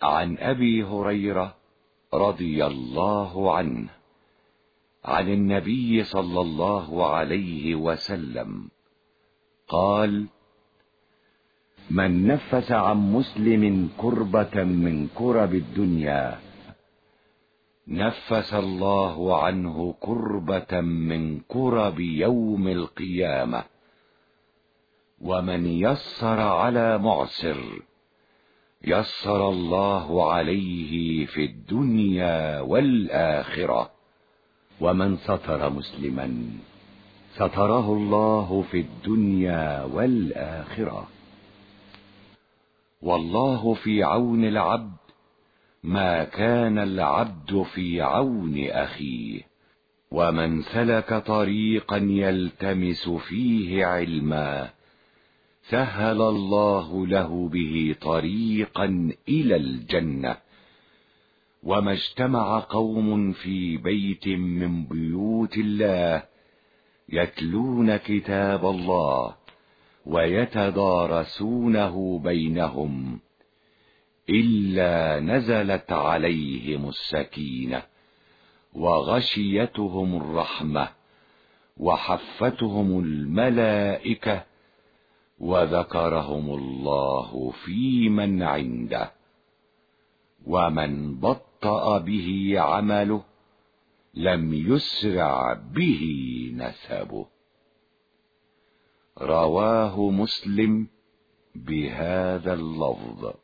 عن أبي هريرة رضي الله عنه عن النبي صلى الله عليه وسلم قال: من نفس عن مسلم كربة من كرب الدنيا نفس الله عنه كربة من كرب يوم القيامة. ومن يسر على معسر يسر الله عليه في الدنيا والآخرة. ومن ستر مسلما ستره الله في الدنيا والآخرة. والله في عون العبد ما كان العبد في عون أخيه. ومن سلك طريقا يلتمس فيه علما سهل الله له به طريقا إلى الجنة. وما اجتمع قوم في بيت من بيوت الله يتلون كتاب الله ويتدارسونه بينهم إلا نزلت عليهم السكينة وغشيتهم الرحمة وحفتهم الملائكة وذكرهم الله في من عنده. ومن بطأ به عمله لم يسرع به نسبه. رواه مسلم بهذا اللفظ.